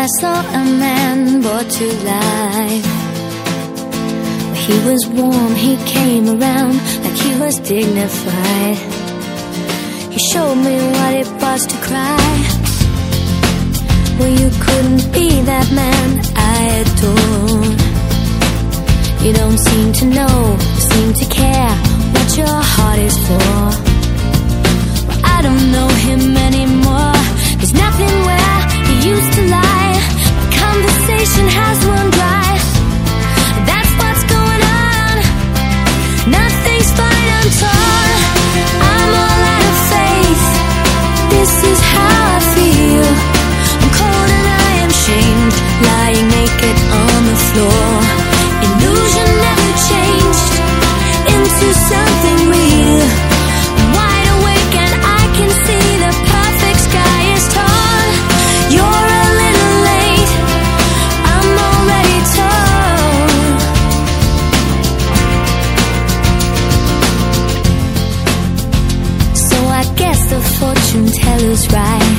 I saw a man brought to life. He was warm, he came around like he was dignified. He showed me what it was to cry. Well, you couldn't be that man I adored. You don't seem to know, seem to care what your heart is for. Well, I don't know him anymore. There's nothing where he used to lie. My conversation has run dry. That's what's going on. Nothing's fine, I'm torn. I'm all out of faith. This is how I feel. I'm cold and I am shamed, lying naked on the floor. Illusion never changed into something real. I'm wide awake and I can see the perfect sky is torn. You're a little late, I'm already torn. So I guess the fortune teller's right.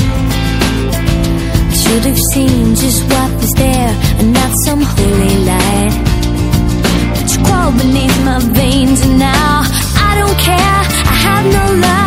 I should have seen just what was there and not some holy light. But you crawl beneath my veins and now I don't care, I have no love.